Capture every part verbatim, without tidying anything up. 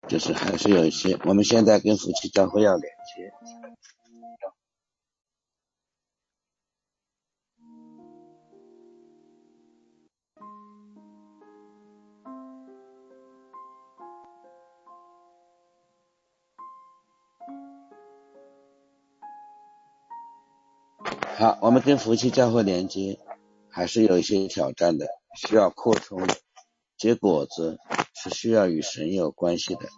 就是还是有一些，我们现在跟夫妻教会要连接。好，我们跟夫妻教会连接还是有一些挑战的，需要扩充，结果子是需要与神有关系的。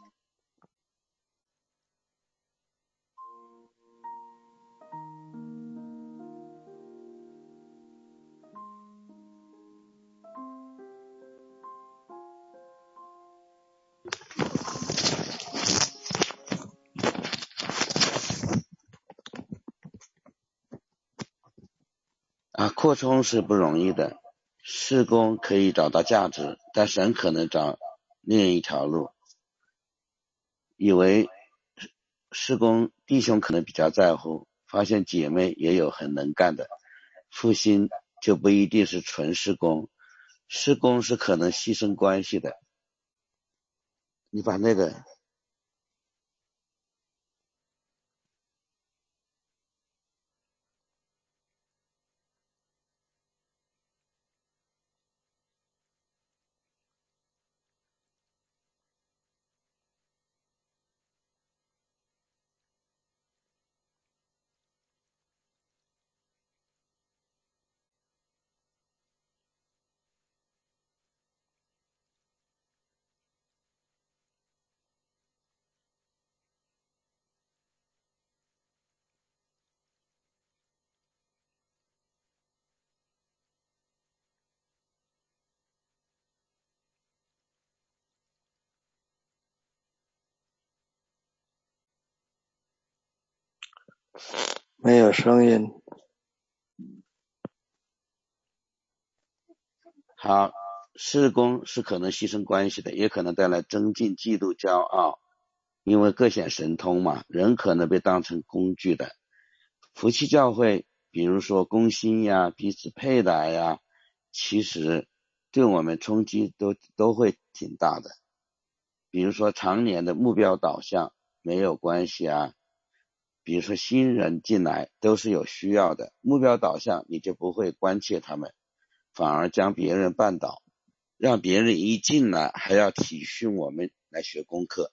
啊，扩充是不容易的，事工可以找到价值，但神可能找另一条路。以为事工弟兄可能比较在乎，发现姐妹也有很能干的，复兴就不一定是纯事工，事工是可能牺牲关系的。你把那个没有声音。 好，事工是可能牺牲关系的，也可能带来增进嫉妒骄傲，因为各显神通嘛，人可能被当成工具的。夫妻教会比如说公心呀，彼此配搭呀，其实对我们冲击都都会挺大的。比如说常年的目标导向没有关系啊，比如说新人进来都是有需要的，目标导向你就不会关切他们，反而将别人绊倒，让别人一进来还要体恤我们来学功课。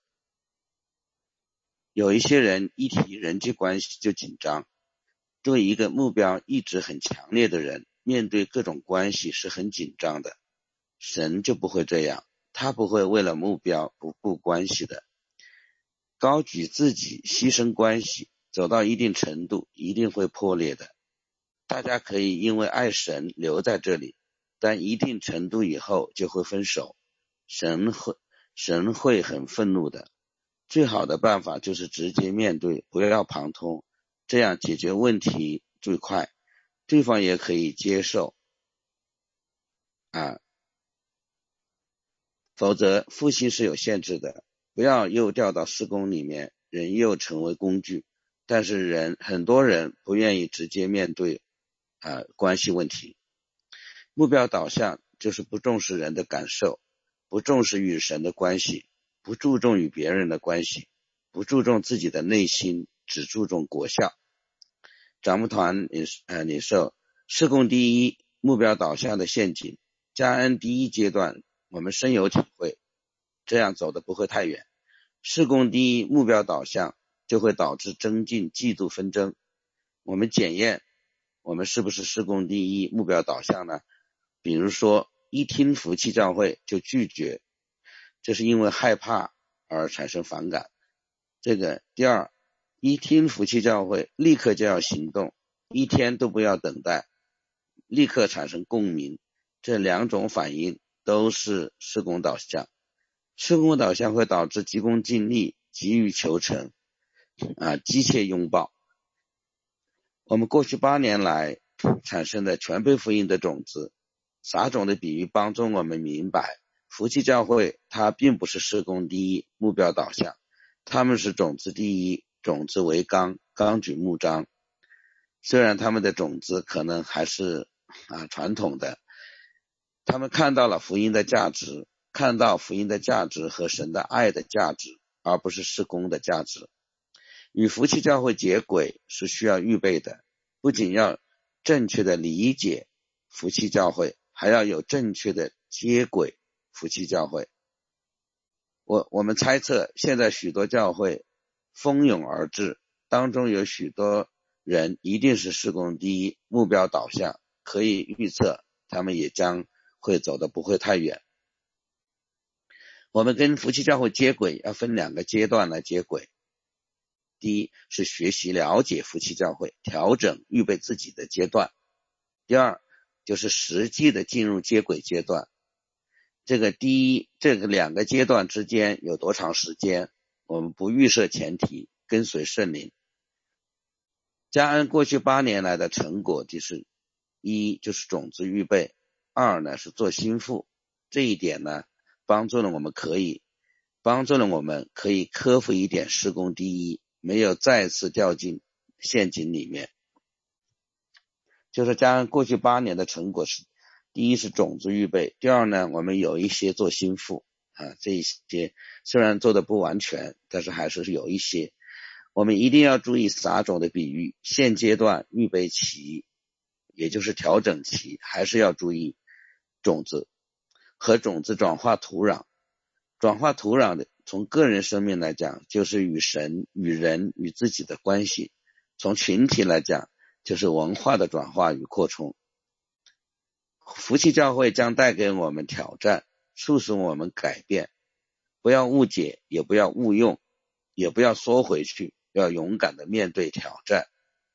有一些人一提人际关系就紧张，对一个目标一直很强烈的人，面对各种关系是很紧张的。神就不会这样，他不会为了目标不顾关系的。高举自己牺牲关系，走到一定程度一定会破裂的。大家可以因为爱神留在这里，但一定程度以后就会分手，神会神会很愤怒的。最好的办法就是直接面对，不要旁通，这样解决问题最快，对方也可以接受啊。否则复兴是有限制的，不要又掉到施工里面，人又成为工具。但是人很多人不愿意直接面对啊关系问题。目标导向就是不重视人的感受，不重视与神的关系，不注重与别人的关系，不注重自己的内心，只注重果效。长牧团呃领受事工第一目标导向的陷阱，加恩第一阶段我们深有体会，这样走的不会太远。事工第一目标导向就会导致增进嫉妒纷争。我们检验我们是不是事工第一目标导向呢？比如说一听福气教会就拒绝，这是因为害怕而产生反感。这个第二，一听福气教会立刻就要行动，一天都不要等待，立刻产生共鸣。这两种反应都是事工导向。事工导向会导致急功近利，急于求成啊，急切拥抱。我们过去八年来产生的全备福音的种子，撒种的比喻帮助我们明白，福气教会它并不是事工第一目标导向，他们是种子第一，种子为纲，纲举目张。虽然他们的种子可能还是啊传统的，他们看到了福音的价值，看到福音的价值和神的爱的价值， 而不是事工的价值。与福气教会接轨是需要预备的，不仅要正确的理解福气教会，还要有正确的接轨福气教会。我我们猜测现在许多教会蜂拥而至，当中有许多人一定是事工第一，目标导向，可以预测他们也将会走得不会太远。我们跟福气教会接轨要分两个阶段来接轨。第一是学习了解福气教会，调整预备自己的阶段。第二就是实际的进入接轨阶段。这个第一这个两个阶段之间有多长时间，我们不预设前提，跟随圣灵。加恩过去八年来的成果就是一就是种子预备，二呢是做心腹。这一点呢帮助了我们可以帮助了我们可以克服一点事工第一，没有再次掉进陷阱里面。就是加恩过去八年的成果是，第一是种子预备，第二呢我们有一些做心腹啊，这一些虽然做的不完全，但是还是有一些。我们一定要注意撒种的比喻，现阶段预备期也就是调整期，还是要注意种子和种子转化土壤。转化土壤的从个人生命来讲，就是与神与人与自己的关系；从群体来讲，就是文化的转化与扩充。福气教会将带给我们挑战，促使我们改变，不要误解，也不要误用，也不要缩回去，要勇敢的面对挑战。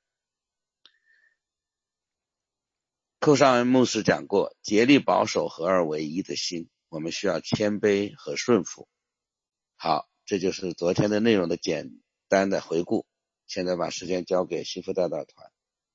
寇尚恩牧师讲过，竭力保守合二为一的心，我们需要谦卑和顺服。好，这就是昨天的内容的简单的回顾。现在把时间交给西夫代表团。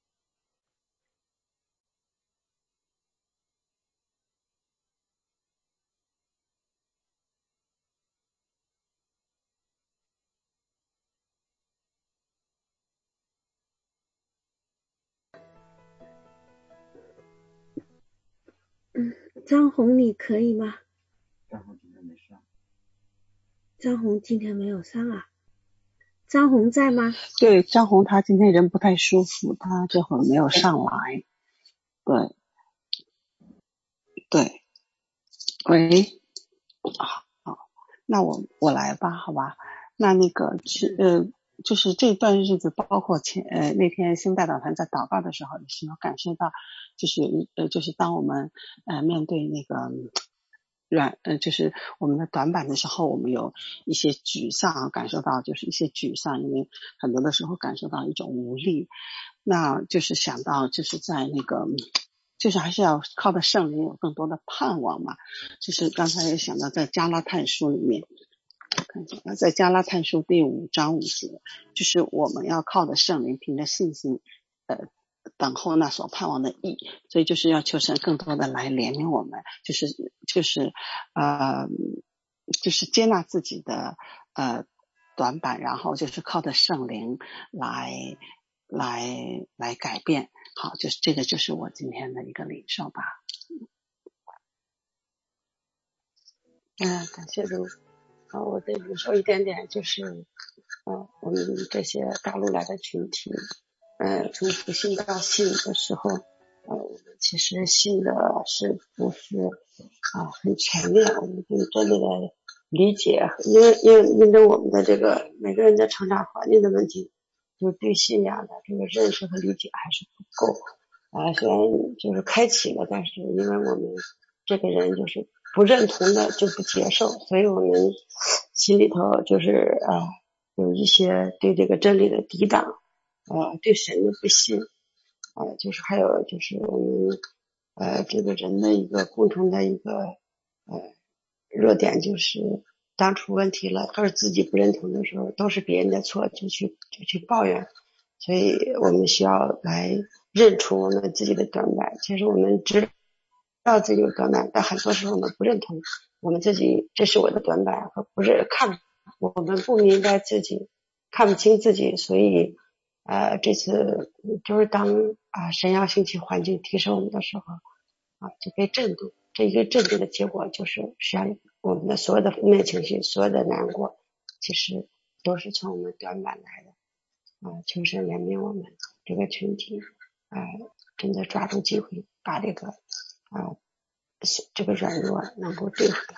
嗯，张红你可以吗？ 张红今天没上。 张红今天没有上啊？张红在吗？ 对，张红她今天人不太舒服，她这会儿没有上来。对，对，喂，好，好，那我我来吧，好吧？那那个是呃，就是这段日子，包括前呃那天新代表团在祷告的时候，也是有感受到，就是呃就是当我们呃面对那个软呃就是我们的短板的时候，我们有一些沮丧，感受到就是一些沮丧，因为很多的时候感受到一种无力，那就是想到就是在那个。就是还是要靠着圣灵有更多的盼望嘛，就是刚才也想到在加拉太书里面，看一下，在加拉太书第五章五节，就是我们要靠着圣灵，凭着信心，呃，等候那所盼望的义，所以就是要求神更多的来怜悯我们，就是就是呃，就是接纳自己的呃短板，然后就是靠着圣灵来来来改变。好，就是这个就是我今天的一个领受吧。嗯，感谢主。好，我再领受一点点，就是呃，我们这些大陆来的群体，呃，从不信到信的时候，呃，我们其实信的是不是啊、呃、很全面？我们对真理的理解，因为因为因为我们的这个每个人的成长环境的问题，就对信仰的这个认识和理解还是不够。啊，虽然就是开启了，但是因为我们这个人就是不认同的就不接受，所以我们心里头就是啊、呃、有一些对这个真理的抵挡，呃，对神的不信，呃，就是还有就是我们呃这个人的一个共同的一个呃弱点，就是当出问题了，都是自己不认同的时候，都是别人的错，就去就去抱怨，所以我们需要来认出我们自己的短板。其实我们知道自己有短板，但很多时候我们不认同我们自己，这是我的短板，和不是看我们不明白自己，看不清自己，所以呃这次就是当啊、呃、神要兴起环境提升我们的时候啊，就被震动。这一个震动的结果就是实际上我们的所有的负面情绪，所有的难过， 其实都是从我们短板来的啊、呃！求神怜悯我们这个群体啊、呃，真的抓住机会把这个啊、呃、这个软弱能够对付掉。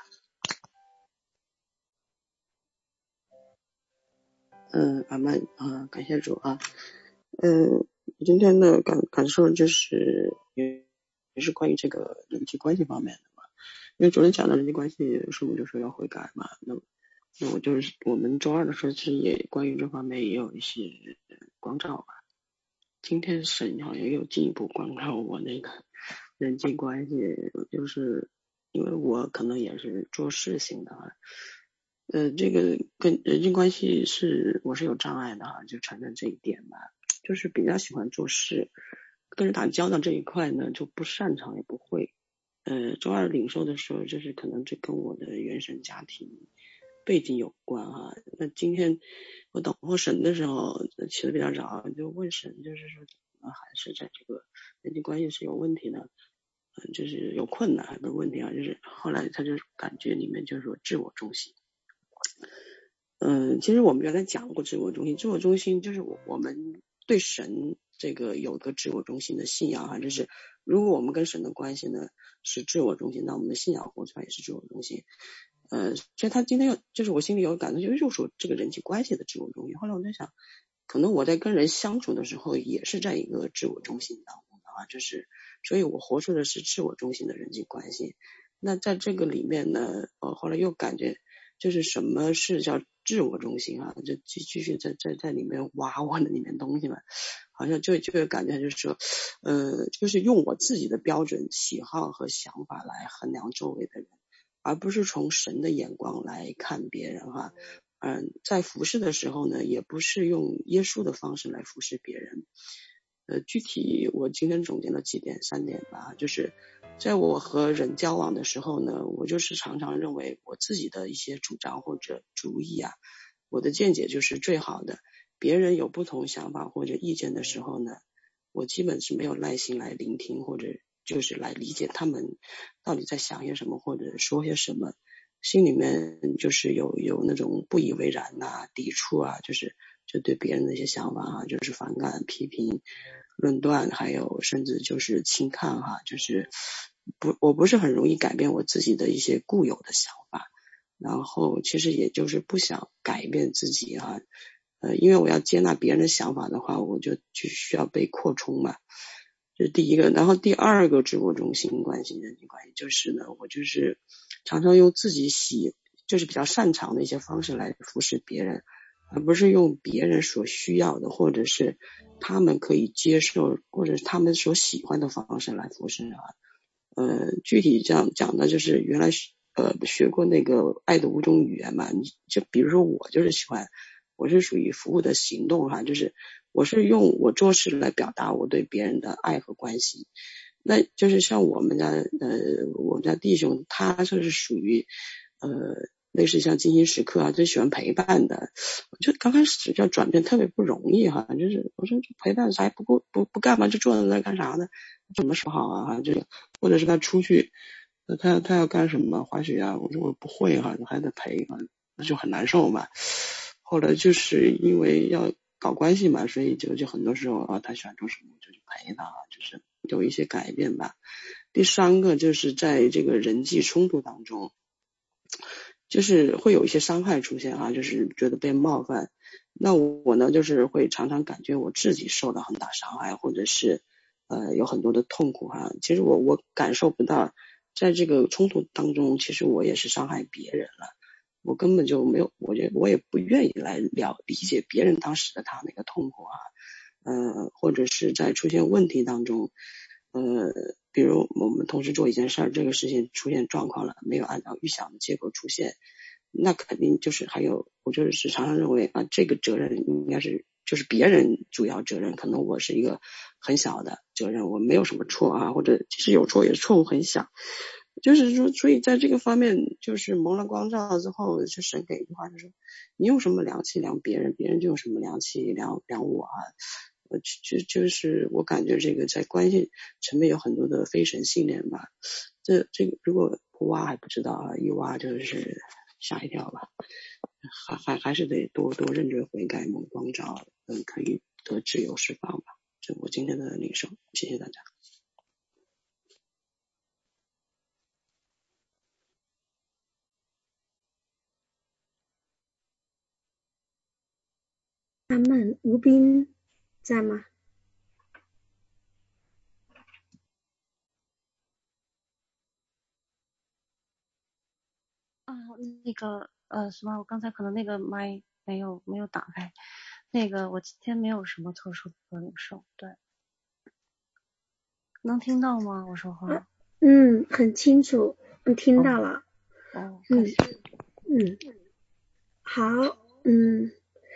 嗯，阿曼啊，感谢主啊。嗯，今天的感感受就是也也是关于这个人际关系方面的嘛。因为昨天讲的人际关系，师母就说要悔改嘛。那那我就是我们周二的时候，其实也关于这方面也有一些光照吧。今天神好像又进一步光照我那个人际关系，就是因为我可能也是做事型的啊。呃，这个跟人际关系是我是有障碍的哈，就承认这一点吧。就是比较喜欢做事，跟人打交道这一块呢就不擅长也不会。呃，周二领受的时候，就是可能这跟我的原生家庭背景有关哈。那今天我等候神的时候起得比较早，就问神，就是说怎么还是在这个人际关系是有问题的，嗯，就是有困难还不是问题啊，就是后来他就感觉里面就是说自我中心。嗯，其实我们原来讲过自我中心，自我中心就是我我们对神这个有个自我中心的信仰哈，就是如果我们跟神的关系呢是自我中心，那我们的信仰活出来也是自我中心。呃，所以他今天又就是我心里有感动，就是又说这个人际关系的自我中心。后来我在想，可能我在跟人相处的时候也是在一个自我中心当中的啊，就是所以我活出的是自我中心的人际关系。那在这个里面呢，呃，后来又感觉就是什么是叫自我中心啊，就继继续在在在里面挖我的里面东西嘛，好像就就有感觉就是说，呃，就是用我自己的标准、喜好和想法来衡量周围的人，而不是从神的眼光来看别人哈。嗯，在服侍的时候呢，也不是用耶稣的方式来服侍别人。呃，具体我今天总结了几点，三点吧，就是在我和人交往的时候呢，我就是常常认为我自己的一些主张或者主意啊，我的见解就是最好的。别人有不同想法或者意见的时候呢，我基本是没有耐心来聆听或者就是来理解他们到底在想些什么或者说些什么，心里面就是有有那种不以为然啊、抵触啊，就是就对别人的一些想法啊，就是反感、批评、论断，还有甚至就是轻看哈，就是不我不是很容易改变我自己的一些固有的想法，然后其实也就是不想改变自己哈，呃，因为我要接纳别人的想法的话，我就就需要被扩充嘛。这是第一个。然后第二个自我中心关系人际关系就是呢，我就是常常用自己喜就是比较擅长的一些方式来服侍别人，而不是用别人所需要的或者是他们可以接受或者是他们所喜欢的方式来服侍啊。呃，具体这样讲的就是原来呃学过那个爱的五种语言嘛，你就比如说我就是喜欢我是属于服务的行动哈，就是我是用我做事来表达我对别人的爱和关心。那就是像我们家呃我们家弟兄，他就是属于呃类似像精心时刻啊，最喜欢陪伴的。我觉得刚开始要转变特别不容易哈，就是我说陪伴啥不不不不干嘛，就坐在那干啥呢？怎么说好啊？这个或者是他出去，他他要干什么滑雪啊？我说我不会哈，还得陪啊，那就很难受嘛。后来就是因为要搞关系嘛，所以就就很多时候啊，他喜欢做什么就去陪他，就是有一些改变吧。第三个就是在这个人际冲突当中，就是会有一些伤害出现啊，就是觉得被冒犯。那我呢，就是会常常感觉我自己受到很大伤害，或者是呃有很多的痛苦哈。其实我我感受不到，在这个冲突当中，其实我也是伤害别人了。我根本就没有，我也我也不愿意来了理解别人当时的他那个痛苦啊，呃，或者是在出现问题当中，呃，比如我们同时做一件事儿，这个事情出现状况了，没有按照预想的结果出现，那肯定就是还有，我就是常常认为啊，这个责任应该是就是别人主要责任，可能我是一个很小的责任，我没有什么错啊，或者即使有错也是错误很小。就是说，所以在这个方面，就是蒙了光照之后，就神给一句话，就是你用什么量器量别人，别人就用什么量器量量我啊。呃，就就是我感觉这个在关系层面有很多的非神信念吧。这这个如果不挖还不知道啊，一挖就是吓一跳吧。 还还还是得多多认罪悔改，蒙光照，嗯，可以得自由释放吧。这我今天的领受，谢谢大家。 阿门。吴斌在吗？ 啊，那个呃什么，我刚才可能那个麦没有没有打开。那个我今天没有什么特殊的领受，对。能听到吗？我说话？ 嗯，很清楚，嗯，听到了。 哦，哦嗯感谢。 嗯，好，嗯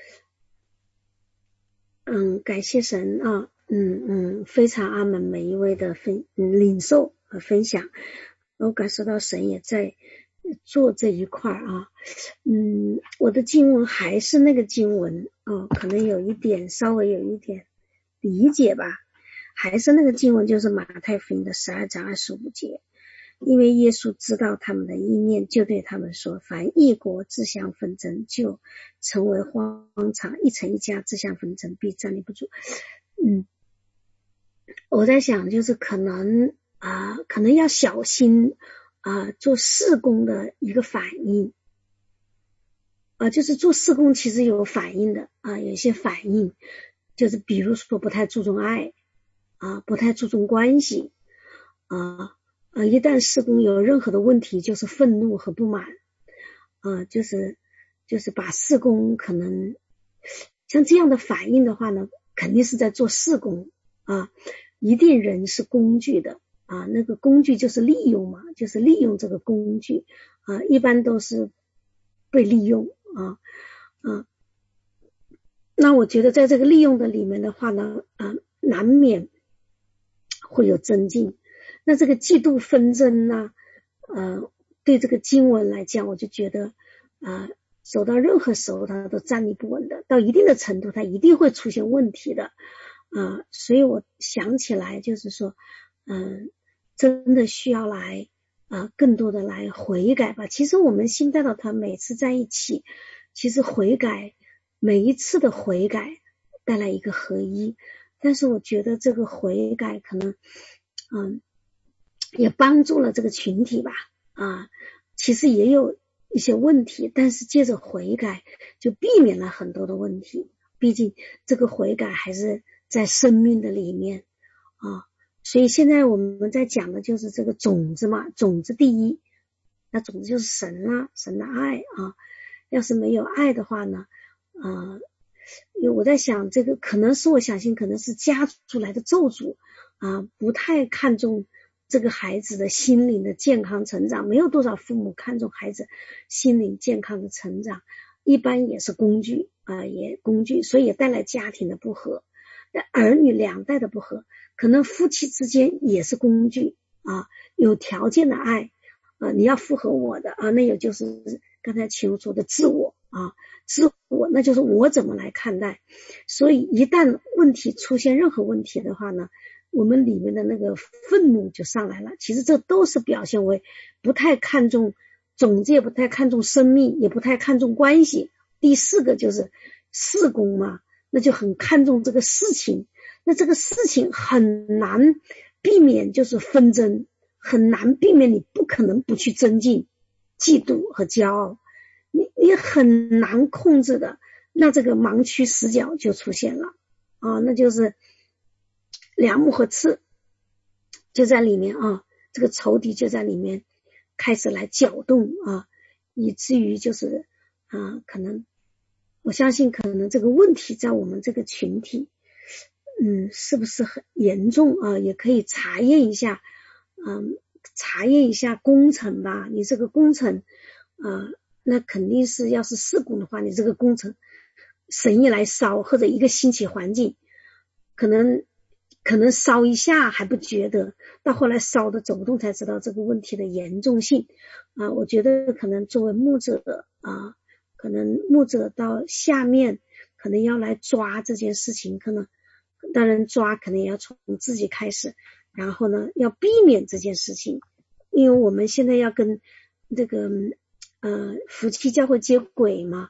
嗯，感谢神啊，嗯嗯，非常阿门每一位的分嗯领受和分享，我感受到神也在做这一块啊。嗯，我的经文还是那个经文哦，可能有一点稍微有一点理解吧，还是那个经文，就是马太福音的十二章二十五节。因为耶稣知道他们的意念，就对他们说，凡一国自相纷争，就成为荒场；一城一家自相纷争，必站立不住。嗯，我在想，就是可能啊、呃，可能要小心啊、呃，做事工的一个反应啊、呃，就是做事工其实有反应的啊、呃，有一些反应，就是比如说不太注重爱啊、呃，不太注重关系啊。呃呃，一旦事工有任何的问题，就是愤怒和不满，啊、呃，就是就是把事工可能像这样的反应的话呢，肯定是在做事工啊，一定人是工具的啊，那个工具就是利用嘛，就是利用这个工具啊，一般都是被利用啊啊，那我觉得在这个利用的里面的话呢，啊，难免会有增进。那这个嫉妒纷争呢，呃，对这个经文来讲，我就觉得啊、呃，走到任何时候它都站立不稳的，到一定的程度它一定会出现问题的啊、呃，所以我想起来就是说，嗯、呃，真的需要来啊、呃，更多的来悔改吧。其实我们新带导团每次在一起，其实悔改每一次的悔改带来一个合一，但是我觉得这个悔改可能嗯。也帮助了这个群体吧啊，其实也有一些问题，但是借着悔改就避免了很多的问题，毕竟这个悔改还是在生命的里面啊，所以现在我们在讲的就是这个种子嘛，种子第一，那种子就是神啊，神的爱啊，要是没有爱的话呢啊，因为我在想这个可能是我相信可能是家出来的咒诅啊，不太看重这个孩子的心灵的健康成长，没有多少父母看重孩子心灵健康的成长，一般也是工具啊、呃，也工具，所以也带来家庭的不和，儿女两代的不和，可能夫妻之间也是工具啊，有条件的爱啊，你要符合我的啊，那也就是刚才秦说的自我啊，自我那就是我怎么来看待，所以一旦问题出现任何问题的话呢，我们里面的那个愤怒就上来了，其实这都是表现为不太看重种子，也不太看重生命，也不太看重关系。第四个就是事工嘛，那就很看重这个事情，那这个事情很难避免就是纷争，很难避免，你不可能不去增进嫉妒和骄傲，你你很难控制的，那这个盲区死角就出现了啊，那就是梁木和刺就在里面啊，这个仇敌就在里面开始来搅动啊，以至于就是啊，可能我相信可能这个问题在我们这个群体嗯，是不是很严重啊，也可以查验一下嗯，查验一下工程吧，你这个工程啊，那肯定是要是事故的话，你这个工程神一来烧，或者一个兴起环境可能可能烧一下还不觉得，到后来烧的走不动才知道这个问题的严重性啊！我觉得可能作为牧者啊，可能牧者到下面可能要来抓这件事情，可能当然抓可能也要从自己开始，然后呢要避免这件事情，因为我们现在要跟这个呃夫妻教会接轨嘛，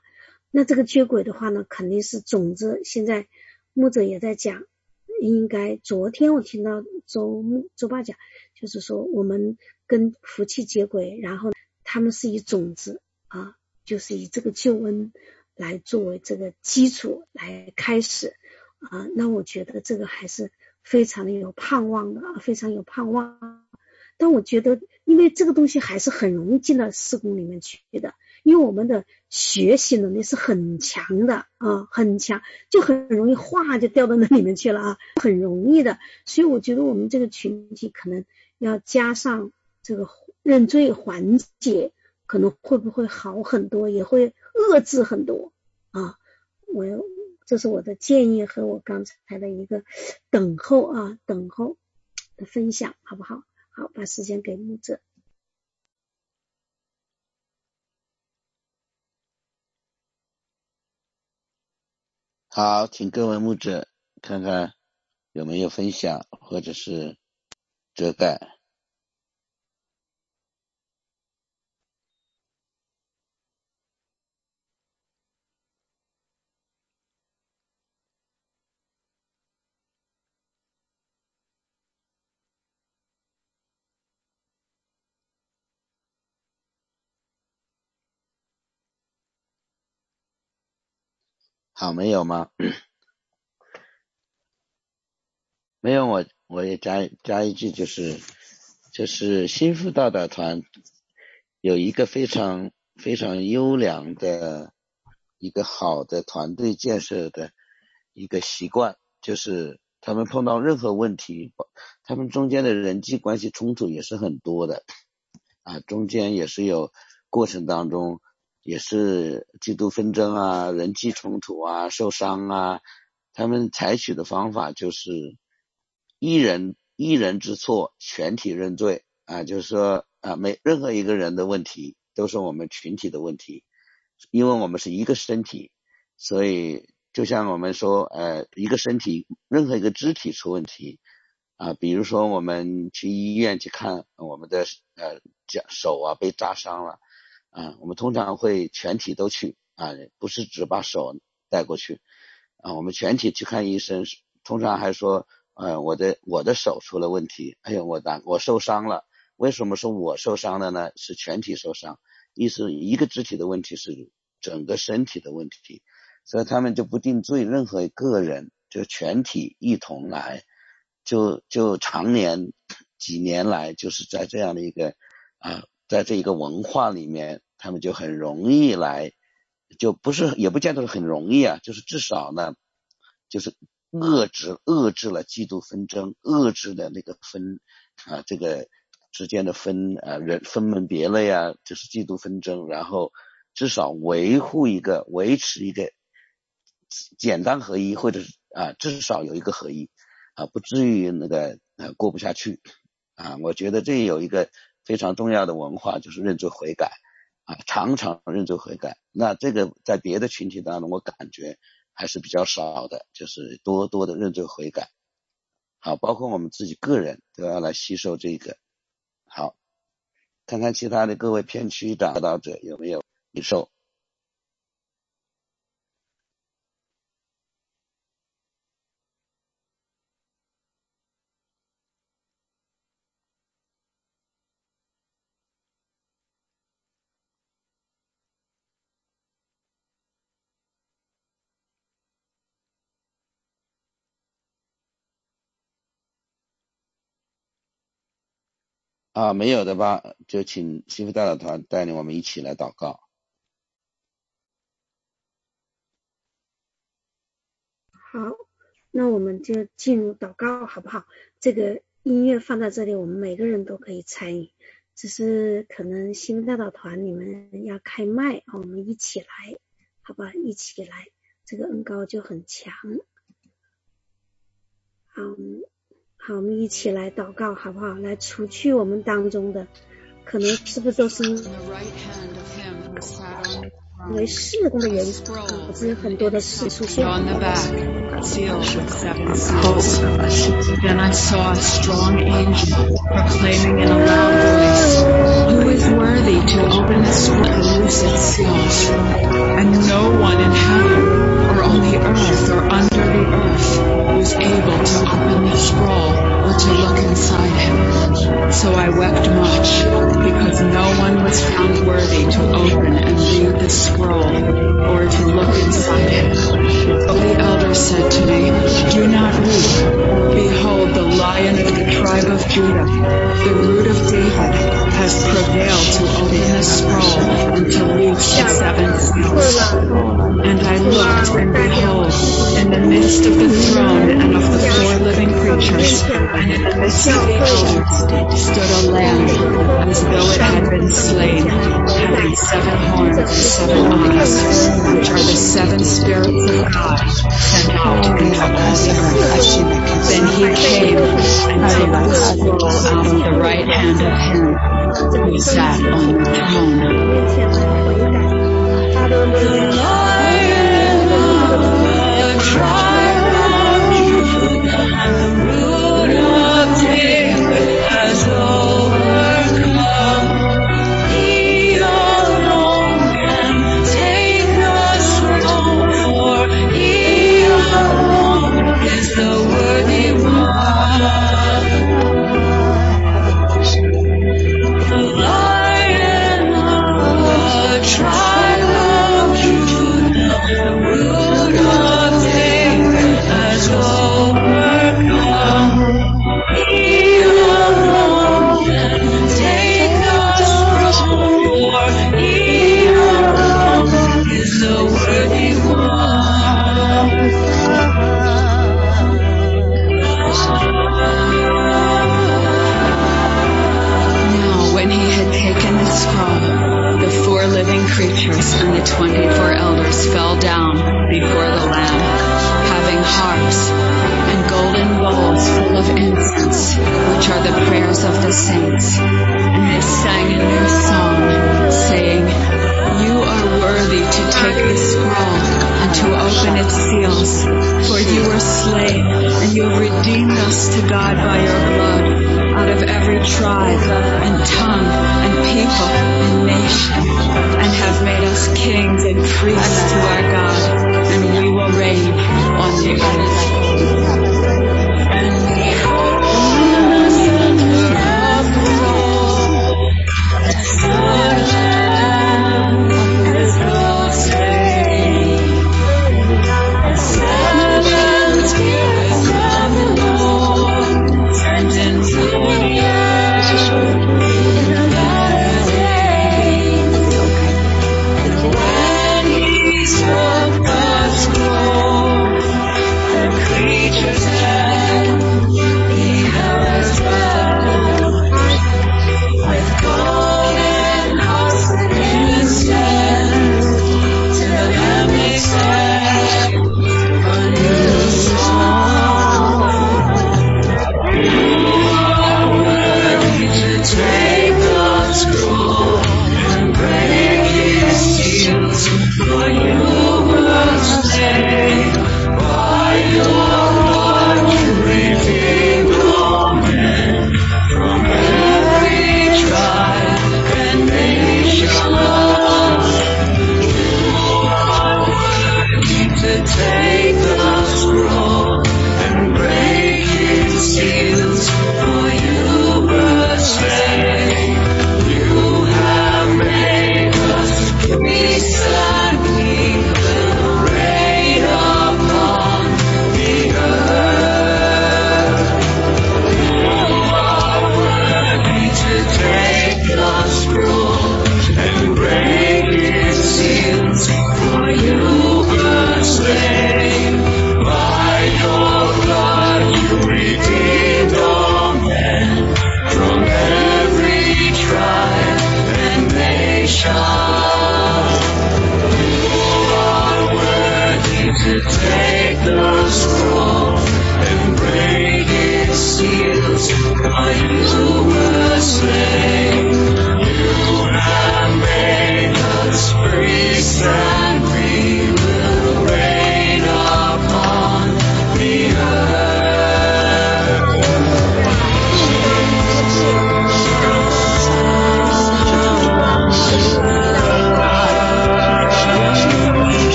那这个接轨的话呢，肯定是种子。现在牧者也在讲，应该昨天我听到周周爸讲，就是说我们跟福气接轨，然后他们是以种子啊，就是以这个救恩来作为这个基础来开始啊。那我觉得这个还是非常的有盼望的，非常有盼望。但我觉得因为这个东西还是很容易进到事工里面去的，因为我们的学习能力是很强的啊，很强，就很容易话就掉到那里面去了啊，很容易的。所以我觉得我们这个群体可能要加上这个认罪环节，可能会不会好很多，也会遏制很多啊。我这是我的建议和我刚才的一个等候啊，等候的分享，好不好？好，把时间给牧者。 好，请各位牧者看看有没有分享或者是遮盖。好，没有吗？没有，我我也加加一句，就是就是新辅导导团有一个非常非常优良的一个好的团队建设的一个习惯，就是他们碰到任何问题，他们中间的人际关系冲突也是很多的啊，中间也是有过程当中也是嫉妒纷争啊，人际冲突啊，受伤啊，他们采取的方法就是一人一人之错全体认罪啊，就是说啊，没任何一个人的问题都是我们群体的问题，因为我们是一个身体，所以就像我们说呃，一个身体任何一个肢体出问题啊，比如说我们去医院去看我们的呃手啊被扎伤了啊，我们通常会全体都去啊，不是只把手带过去啊，我们全体去看医生，通常还说呃，我的我的手出了问题，哎呦，我打我受伤了。为什么说我受伤了呢？是全体受伤，意思一个肢体的问题是整个身体的问题，所以他们就不定罪任何个人，就全体一同来，就就常年几年来就是在这样的一个啊，在这一个文化里面，他们就很容易来，就不是也不见得是很容易啊，就是至少呢，就是遏制遏制了嫉妒纷争，遏制了那个分啊这个之间的分啊人分门别类啊，就是嫉妒纷争，然后至少维护一个维持一个简单合一，或者是啊至少有一个合一啊，不至于那个啊过不下去啊。我觉得这有一个非常重要的文化，就是认罪悔改啊，常常认罪悔改。那这个在别的群体当中，我感觉还是比较少的，就是多多的认罪悔改。好，包括我们自己个人都要来吸收这个。好，看看其他的各位片区导导者有没有领受。啊，没有的吧，就请西福大导团带领我们一起来祷告。 好，那我们就进入祷告好不好？这个音乐放在这里，我们每个人都可以参与，只是可能西福大导团你们要开麦，我们一起来，好吧，一起来，这个恩膏就很强。好，好，我们一起来祷告好不好？来除去我们当中的可能是不是都是因为事工的原因，导致很多的事出现。 On the back, sealed with seven seals. Then I saw a strong angel proclaiming in a loud voice, "Who is worthy to open the scroll and loose its seals?" And no one in heaven, or on the earth, or under the earth, was able to open the scroll or to look inside him. So I wept much, because no one was found worthy to open and read the scroll or to look inside it. But the elder said to me, "Do not weep. Behold, the Lion of the tribe of Judah, the Root of David, has prevailed to open the scroll and to loose the seven seals." And I looked, and behold, in the midst of the throne and of the four living creatures, and in the midst of the elders, stood a lamb, as though it had been slain, having seven horns and seven eyes, which are the seven spirits of God sent out into all the earth. Then he came and took the scroll out of the right hand of him who sat on the throne. The Lion of the tribe of Judah, the Root of David, has overcome. He alone can take the scroll, for he alone is the worthy one. The Lion of the tribe of Judah, the Root of David, has overcome. He alone can take the scroll, for he alone is the worthy one. Now when he had taken the scroll, the four living creatures and the twenty-four elders fell down before the Lamb, having harps and golden bowls full of incense, which are the prayers of the saints. And they sang a new song, saying, "You are worthy to take the scroll and to open its seals, for you were slain, and you have redeemed us to God by your blood, out of every tribe and tongue and people and nation, and have made us kings and priests to our God, and we will reign on the earth." And behold, the center of the roll, the Lamb is the slain. Seven spirits of the Lord turned into the earth in the latter days. When he spoke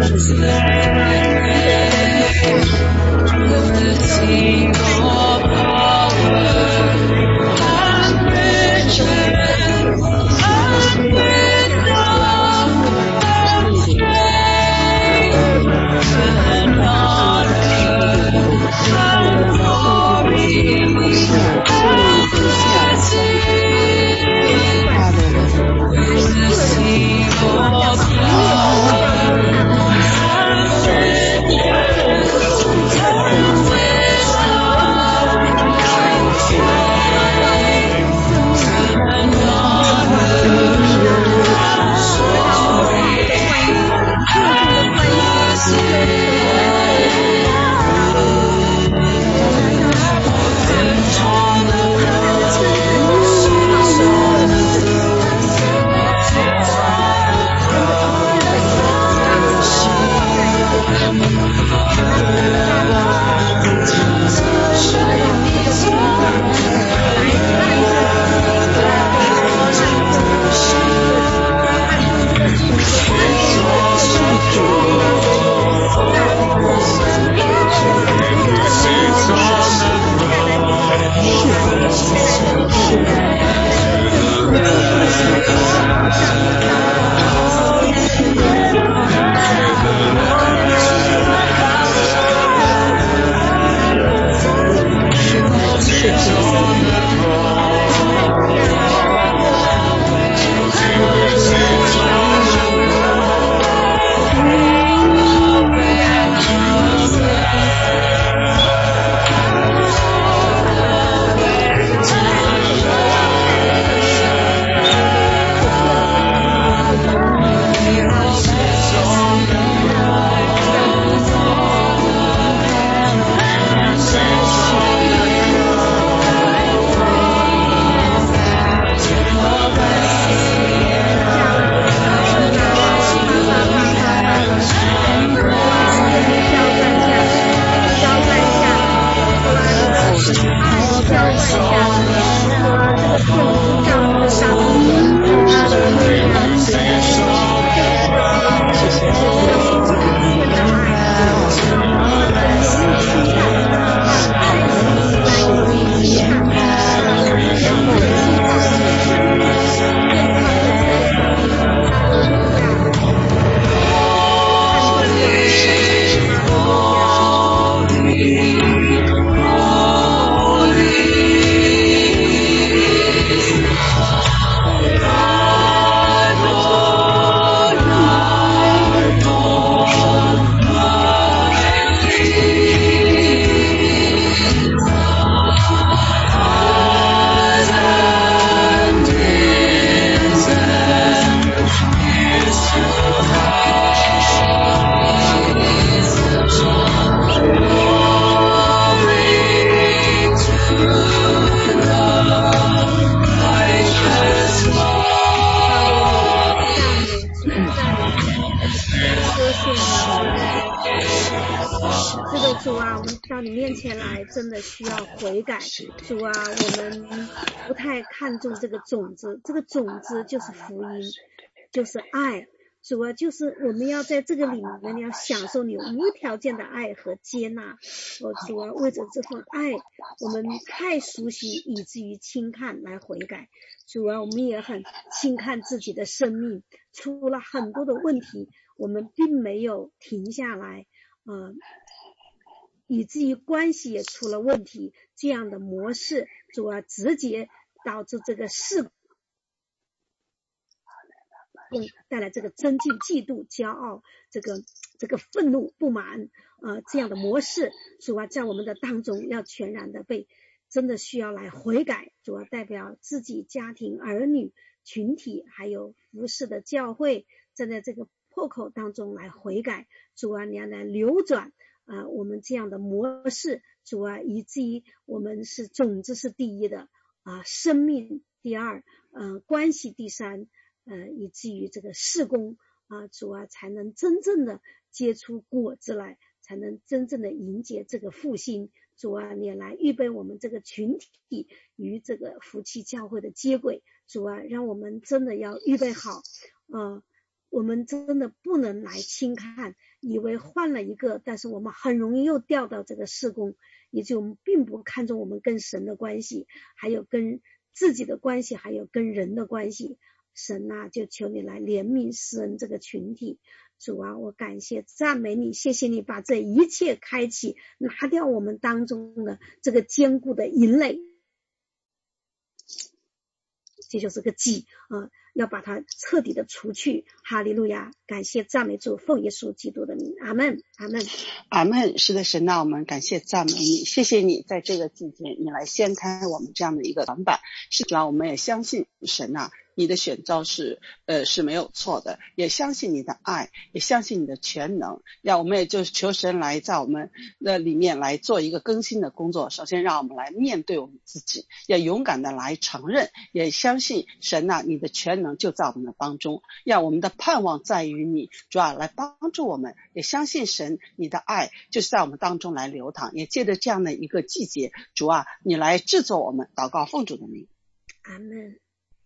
主啊，我们到你面前来，真的需要悔改。主啊，我们不太看重这个种子，这个种子就是福音，就是爱。主啊，就是我们要在这个里面要享受你无条件的爱和接纳。哦，主啊，为着这份爱，我们太熟悉以至于轻看来悔改。主啊，我们也很轻看自己的生命，出了很多的问题，我们并没有停下来，呃，以至于关系也出了问题。这样的模式，主啊，直接导致这个事故带来这个争竞、嫉妒、骄傲，这个这个愤怒、不满，呃，这样的模式，主啊，在我们的当中要全然的被，真的需要来悔改。主啊，代表自己家庭、儿女、群体，还有服侍的教会，站在这个破口当中来悔改。主啊，你要来扭转啊、呃，我们这样的模式。主啊，以至于我们是种子是第一的啊、呃，生命第二，呃，关系第三。呃，以至于这个事工啊，主啊，才能真正的结出果子来，才能真正的迎接这个复兴。主啊，你来预备我们这个群体与这个福气教会的接轨。主啊，让我们真的要预备好，呃， 我们真的不能来轻看，以为换了一个，但是我们很容易又掉到这个事工，也就我们并不看重我们跟神的关系，还有跟自己的关系，还有跟人的关系。神啊，就求你来怜悯施恩这个群体。主啊，我感谢赞美你，谢谢你把这一切开启，拿掉我们当中的这个坚固的营垒，这就是个祭啊、呃，要把它彻底的除去。哈利路亚，感谢赞美主，奉耶稣基督的名，阿们，阿们， 阿们。是的，神呐，我们感谢赞美你，谢谢你在这个季节你来掀开我们这样的一个短板。是主要我们也相信神呐，你的选召是呃是没有错的，也相信你的爱，也相信你的全能。让我们也就是求神来在我们的里面来做一个更新的工作。首先让我们来面对我们自己，要勇敢的来承认，也相信神啊，你的全能就在我们的当中，让我们的盼望在于你，主要来帮助我们，也相信神你的爱就是在我们当中来流淌。也借着这样的一个季节，主啊，你来制作我们，祷告奉主的名， 阿们。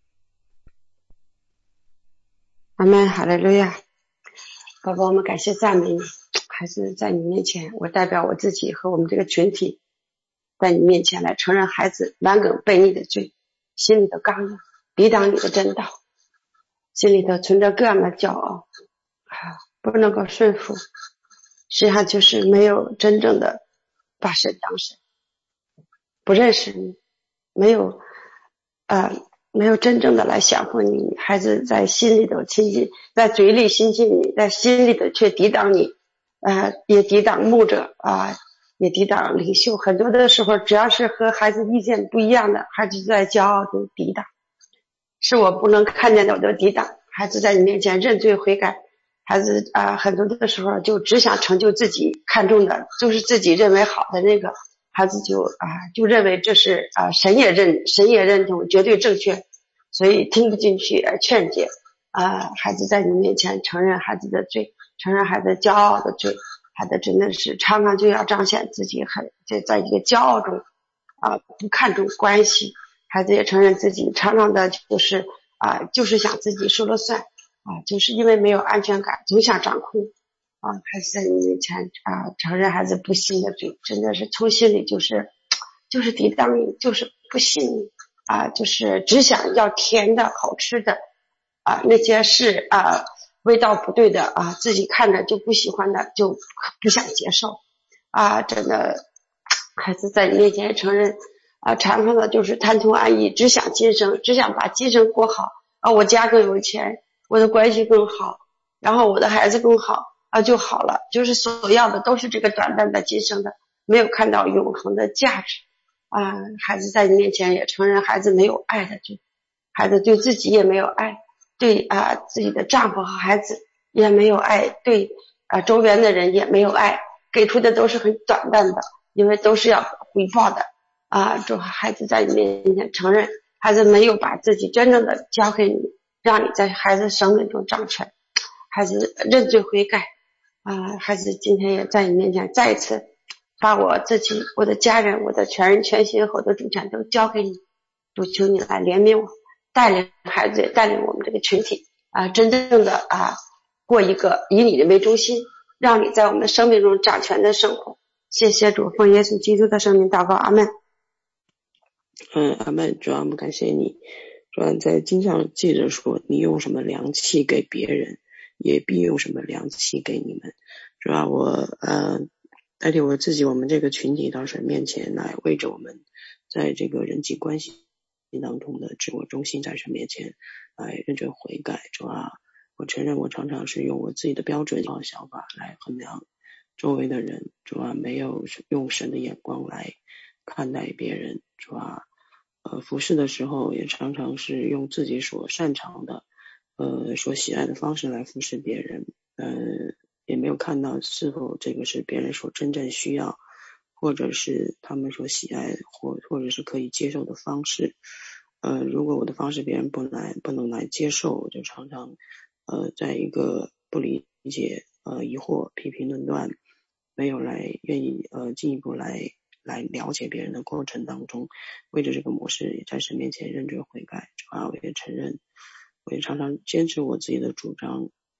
阿们，哈利路亚。宝宝，我们感谢赞美你，还是在你面前，我代表我自己和我们这个群体在你面前来承认孩子顽梗悖逆的罪，心里的刚硬，抵挡你的真道，心里头存着各样的骄傲，不能够顺服，实际上就是没有真正的把神当神，不认识你，没有呃没有真正的来降服你。孩子在心里头亲近，在嘴里亲近你，在心里头却抵挡你，呃也抵挡牧者啊、呃，也抵挡领袖。很多的时候只要是和孩子意见不一样的，孩子在骄傲中抵挡，是我不能看见的我就抵挡。孩子在你面前认罪悔改，孩子啊、呃，很多的时候就只想成就自己看重的，就是自己认为好的那个，孩子就啊、呃、就认为这是啊、呃、神也认神也认同绝对正确，所以听不进去而劝解啊、呃。孩子在你面前承认孩子的罪，承认孩子骄傲的罪，孩子真的是常常就要彰显自己很在在一个骄傲中啊、呃、不看重关系。孩子也承认自己常常的就是啊、呃、就是想自己说了算啊，就是因为没有安全感，总想掌控啊。孩子在你面前啊，承认孩子不信的罪，真的是从心里就是就是抵挡你，就是不信你啊，就是只想要甜的好吃的啊，那些是啊味道不对的啊，自己看着就不喜欢的就不想接受啊。真的，孩子在你面前承认啊，常常的就是贪图安逸，只想今生，只想把今生过好啊，我家更有钱，我的关系更好，然后我的孩子更好啊就好了，就是所要的都是这个短暂的今生的，没有看到永恒的价值啊。孩子在你面前也承认孩子没有爱的罪，孩子对自己也没有爱，对啊自己的丈夫和孩子也没有爱，对啊周边的人也没有爱，给出的都是很短暂的，因为都是要回报的啊。这孩子在你面前承认孩子没有把自己真正的交给你，让你在孩子生命中掌权，孩子认罪悔改啊。孩子今天也在你面前再一次把我自己我的家人我的全人全心和我的主权都交给你，都求你来怜悯我，带领孩子也带领我们这个群体啊，真正的啊过一个以你为中心，让你在我们的生命中掌权的生活。谢谢主，奉耶稣基督的圣名祷告，阿们。 嗯，阿们。主啊，我们感谢你。主啊，在经上记着说，你用什么良器给别人，也必用什么良器给你们。主啊，我呃代替我自己，我们这个群体到神面前来，为着我们在这个人际关系当中的自我中心，在神面前来认真悔改。主啊，我承认我常常是用我自己的标准和想法来衡量周围的人，主啊，没有用神的眼光来看待别人。主啊，呃，服侍的时候也常常是用自己所擅长的呃所喜爱的方式来服侍别人，呃也没有看到是否这个是别人所真正需要，或者是他们所喜爱或或者是可以接受的方式。呃如果我的方式别人不来不能来接受，我就常常呃在一个不理解呃疑惑批评论断，没有来愿意呃进一步来来了解别人的过程当中，为着这个模式也在神面前认罪悔改。主啊，我也承认，我也常常坚持我自己的主张，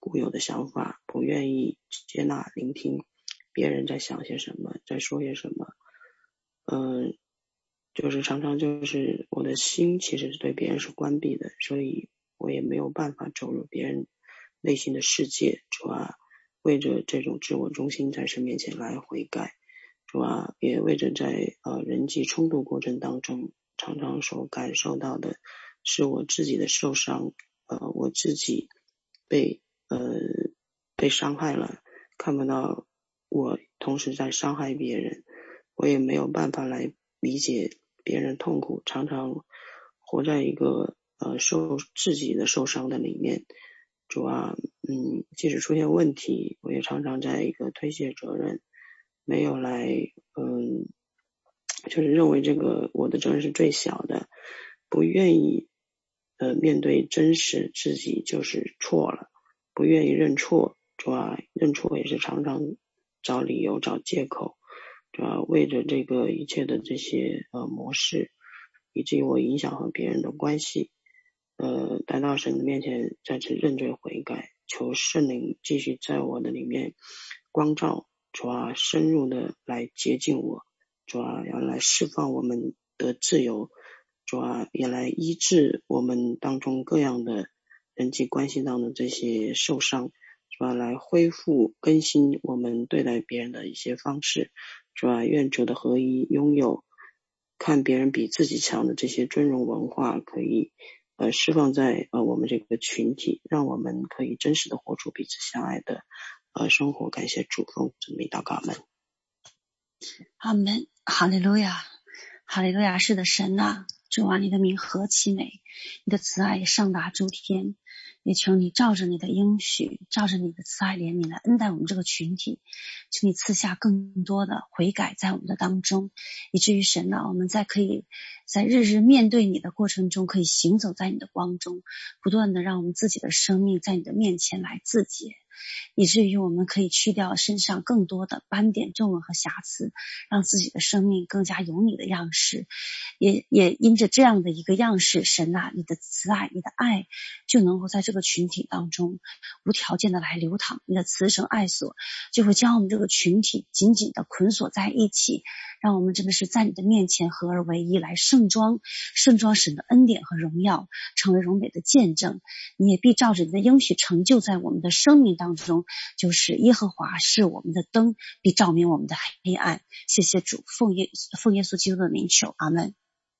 固有的想法，不愿意接纳聆听别人在想些什么，在说些什么。嗯，就是常常就是我的心其实是对别人是关闭的，所以我也没有办法走入别人内心的世界。主啊，为着这种自我中心在神面前来悔改。主啊，也为着在呃人际冲突过程当中，常常所感受到的是我自己的受伤，呃，我自己被呃被伤害了，看不到我同时在伤害别人，我也没有办法来理解别人痛苦，常常活在一个呃受自己的受伤的里面。主啊，嗯，即使出现问题，我也常常在一个推卸责任，没有来，嗯，就是认为这个我的责任是最小的，不愿意呃面对真实自己就是错了，不愿意认错。主啊，认错也是常常找理由找借口，主要为着这个一切的这些呃模式，以至于我影响和别人的关系。呃，来到神的面前再次认罪悔改，求圣灵继续在我的里面光照，主啊，深入的来洁净我，主啊，要来释放我们的自由，主啊，也来医治我们当中各样的人际关系当中的这些受伤，主啊，来恢复更新我们对待别人的一些方式，主啊，愿主的合一拥有看别人比自己强的这些尊荣文化，可以呃释放在呃我们这个群体，让我们可以真实的活出彼此相爱的呃生活。感谢主，奉主名祷告，阿们。 阿门，哈利路亚，哈利路亚。是的，神啊，主啊，你的名何其美，你的慈爱也上达诸天，也求你照着你的应许，照着你的慈爱怜悯来恩待我们这个群体，求你赐下更多的悔改在我们的当中，以至于神啊，我们在可以在日日面对你的过程中，可以行走在你的光中，不断的让我们自己的生命在你的面前来自洁，以至于我们可以去掉身上更多的斑点皱纹和瑕疵，让自己的生命更加有你的样式。也也因着这样的一个样式，神啊，你的慈爱你的爱就能够在这个群体当中无条件的来流淌，你的慈绳爱索就会将我们这个群体紧紧的捆锁在一起，让我们真的是在你的面前合而为一，来盛装盛装神的恩典和荣耀，成为荣美的见证。你也必照着你的应许成就在我们的生命当中，就是耶和华是我们的灯，必照明我们的黑暗。谢谢主，奉耶奉耶稣基督的名求，阿们。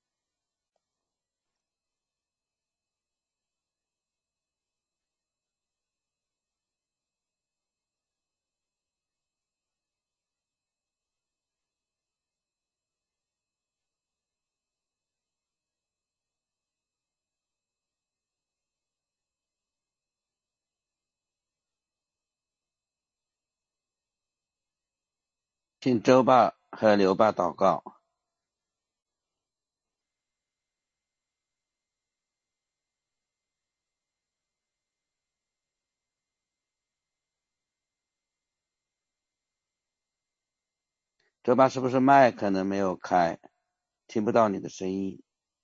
请周爸和刘爸祷告。周爸是不是麦可能没有开，听不到你的声音？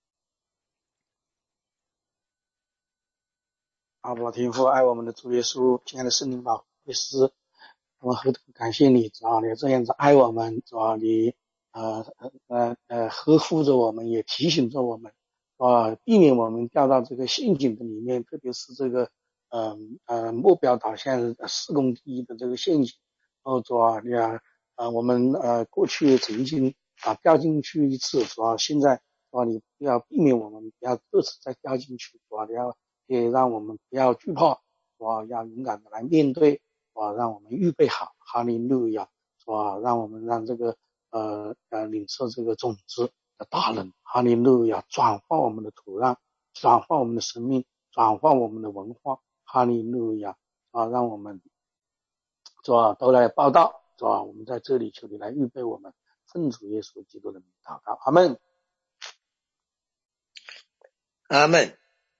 阿爸天父，爱我们的主耶稣，亲爱的圣灵保惠师，我们何等感谢你，主啊，你这样子爱我们，主啊，你呃呃呃呵护着我们，也提醒着我们，啊，避免我们掉到这个陷阱的里面，特别是这个呃呃目标导向事工第一的这个陷阱。哦，主啊，你啊呃我们呃过去曾经啊掉进去一次，主啊，现在主啊，你不要避免我们不要二次再掉进去，主啊，你要也让我们不要惧怕，主啊，要勇敢的来面对，主啊，让我们预备好，哈利路亚，主啊，让我们让这个呃呃领受这个种子的大能，哈利路亚，转化我们的土壤，转化我们的生命，转化我们的文化，哈利路亚，啊，让我们主啊都来报道，主啊，我们在这里求你来预备我们，奉主耶稣基督的名祷告，阿们， 阿们。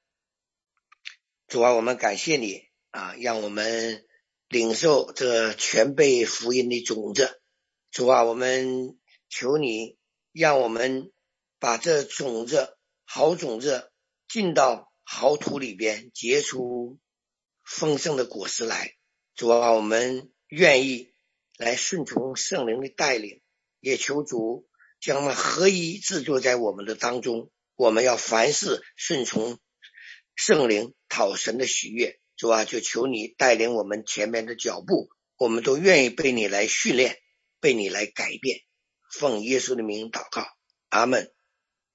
主啊，我们感谢你啊，让我们领受这全备福音的种子。主啊，我们求你让我们把这种子好种子进到好土里边，结出丰盛的果实来。主啊，我们愿意来顺从圣灵的带领，也求主将那合一制作在我们的当中。我们要凡事顺从圣灵，讨神的喜悦。主啊，就求你带领我们前面的脚步，我们都愿意被你来训练，被你来改变。奉耶稣的名祷告，阿们。